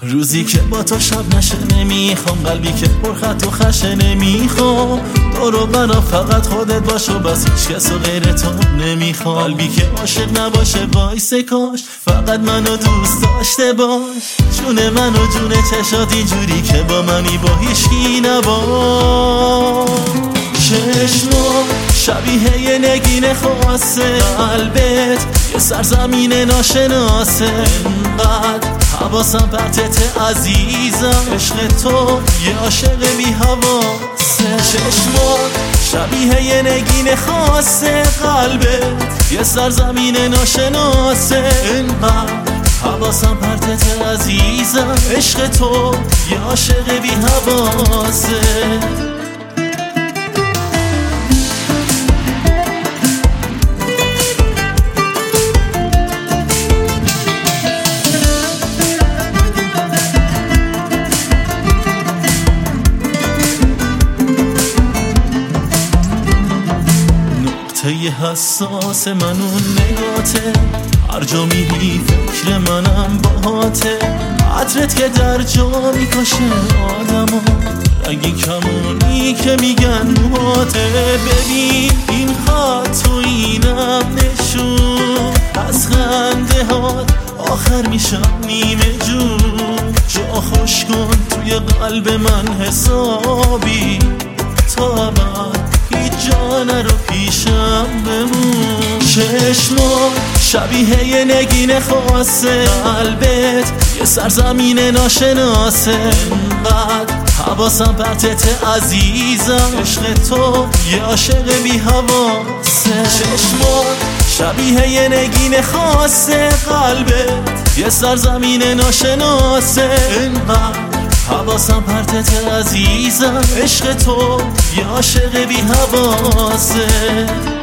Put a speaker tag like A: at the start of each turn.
A: روزی که با تو شب نشه نمیخوام، قلبی که پرخط و خشه نمیخوام، دورو برا فقط خودت باش و بس هیچ کس و غیر تو نمیخوام. قلبی که عاشق نباشه وایسه کاش فقط منو دوست داشته باش، جون من و جون چشات اینجوری که با منی با هیچکی نباش. چشما شبیه یه نگین خاصه، قلبت یه سرزمین ناشناسه، انقدر حواسم پرتت عزیزم، عشق تو یه عاشق بی حواسه. چشمات شبیه یه نگین خاصه، قلبت یه سرزمین ناشناسه، انقدر حواسم پرتت عزیزم، عشق تو یه عاشق بی حواسه. یه حساس من اون نگاته، هر جا میری فکر منم باهاته، عطرت که در جا میکشه آدمو، رنگی کمونی که میگن موهاته. ببین این خط و اینم نشون، از خنده هات آخر میشم نیمه جون، جا خوش کن توی قلب من حسابی، تا بعد هیچ جا نرو پیشم بمون. چشما شبیه یه نگین خاصه، قلبت یه سرزمین ناشناسه، انقدر حواسم پرتت عزیزم، عشق تو یه عاشق بی حواسه. چشما شبیه یه نگین خاصه، قلبت یه سرزمین ناشناسه، انقدر حواسم پرتت عزیزم، عشق تو یه عاشق بی حواسه.